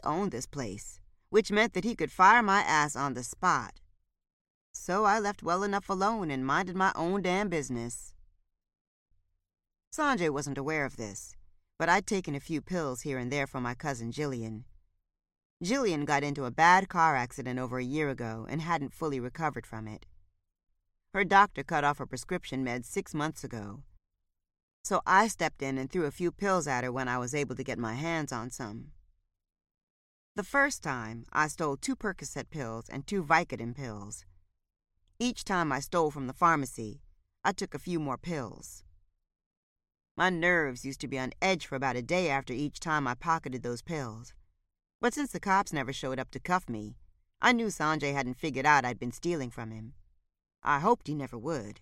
owned this place, which meant that he could fire my ass on the spot. So I left well enough alone and minded my own damn business. Sanjay wasn't aware of this, but I'd taken a few pills here and there for my cousin Jillian. Jillian got into a bad car accident over a year ago and hadn't fully recovered from it. Her doctor cut off her prescription meds 6 months ago, so I stepped in and threw a few pills at her when I was able to get my hands on some. The first time, I stole 2 Percocet pills and 2 Vicodin pills. Each time I stole from the pharmacy, I took a few more pills. My nerves used to be on edge for about a day after each time I pocketed those pills. But since the cops never showed up to cuff me, I knew Sanjay hadn't figured out I'd been stealing from him. I hoped he never would.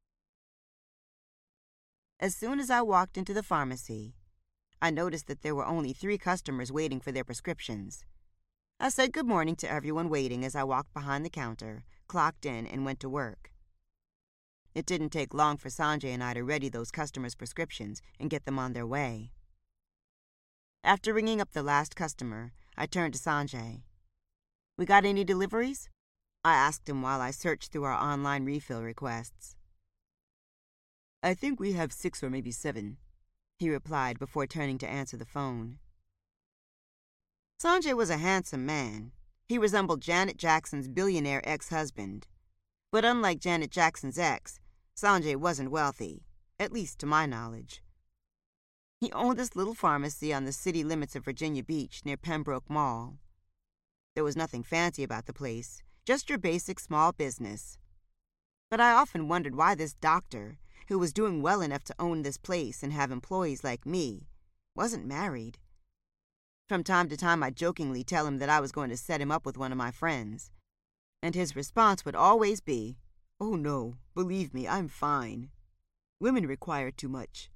As soon as I walked into the pharmacy, I noticed that there were only 3 customers waiting for their prescriptions. I said good morning to everyone waiting as I walked behind the counter, clocked in, and went to work. It didn't take long for Sanjay and I to ready those customers' prescriptions and get them on their way. After ringing up the last customer, I turned to Sanjay. "We got any deliveries?" I asked him while I searched through our online refill requests. "I think we have 6 or maybe 7, he replied before turning to answer the phone. Sanjay was a handsome man. He resembled Janet Jackson's billionaire ex-husband. But unlike Janet Jackson's ex, Sanjay wasn't wealthy, at least to my knowledge. He owned this little pharmacy on the city limits of Virginia Beach near Pembroke Mall. There was nothing fancy about the place, just your basic small business. But I often wondered why this doctor, who was doing well enough to own this place and have employees like me, wasn't married. From time to time, I'd jokingly tell him that I was going to set him up with one of my friends, and his response would always be, "Oh no, believe me, I'm fine. Women require too much."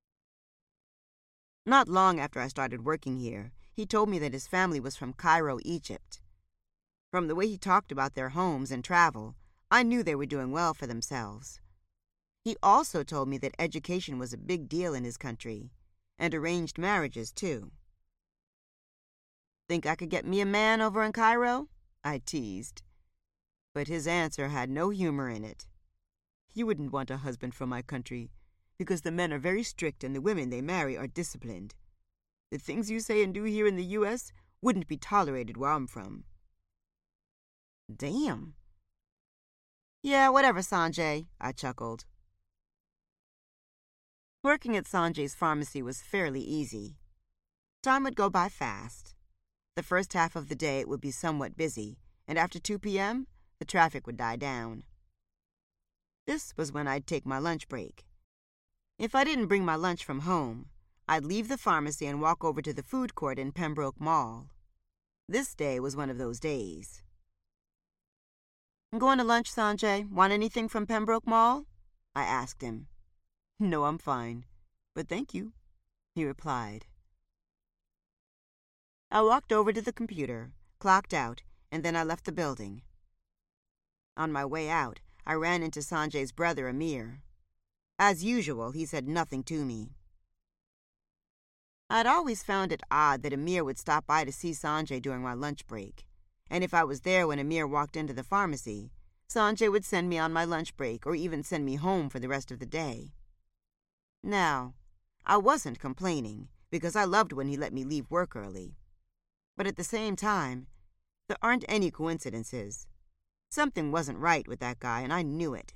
Not long after I started working here, he told me that his family was from Cairo, Egypt. From the way he talked about their homes and travel, I knew they were doing well for themselves. He also told me that education was a big deal in his country, and arranged marriages, too. "Think I could get me a man over in Cairo?" I teased. But his answer had no humor in it. "You wouldn't want a husband from my country, because the men are very strict and the women they marry are disciplined. The things you say and do here in the U.S. wouldn't be tolerated where I'm from." Damn. "Yeah, whatever, Sanjay," I chuckled. Working at Sanjay's pharmacy was fairly easy. Time would go by fast. The first half of the day it would be somewhat busy, and after 2 p.m., the traffic would die down. This was when I'd take my lunch break. If I didn't bring my lunch from home, I'd leave the pharmacy and walk over to the food court in Pembroke Mall. This day was one of those days. "Going to lunch, Sanjay? Want anything from Pembroke Mall?" I asked him. "No, I'm fine, but thank you," he replied. I walked over to the computer, clocked out, and then I left the building. On my way out, I ran into Sanjay's brother, Amir. As usual, he said nothing to me. I'd always found it odd that Amir would stop by to see Sanjay during my lunch break, and if I was there when Amir walked into the pharmacy, Sanjay would send me on my lunch break or even send me home for the rest of the day. Now, I wasn't complaining, because I loved when he let me leave work early. But at the same time, there aren't any coincidences. Something wasn't right with that guy, and I knew it.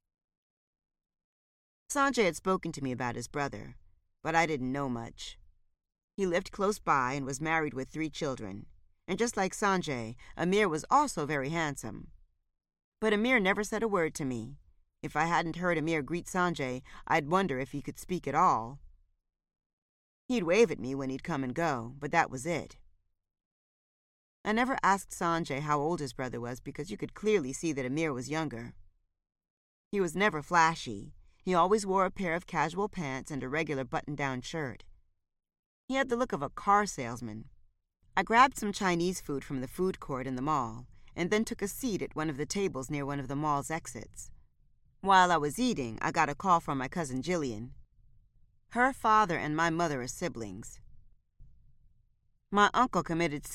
Sanjay had spoken to me about his brother, but I didn't know much. He lived close by and was married with 3 children, and just like Sanjay, Amir was also very handsome. But Amir never said a word to me. If I hadn't heard Amir greet Sanjay, I'd wonder if he could speak at all. He'd wave at me when he'd come and go, but that was it. I never asked Sanjay how old his brother was because you could clearly see that Amir was younger. He was never flashy. He always wore a pair of casual pants and a regular button-down shirt. He had the look of a car salesman. I grabbed some Chinese food from the food court in the mall and then took a seat at one of the tables near one of the mall's exits. While I was eating, I got a call from my cousin Jillian. Her father and my mother are siblings. My uncle committed